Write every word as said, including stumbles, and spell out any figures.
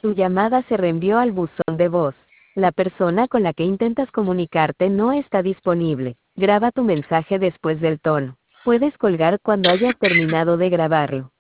Tu llamada se reenvió al buzón de voz. La persona con la que intentas comunicarte no está disponible. Graba tu mensaje después del tono. Puedes colgar cuando hayas terminado de grabarlo.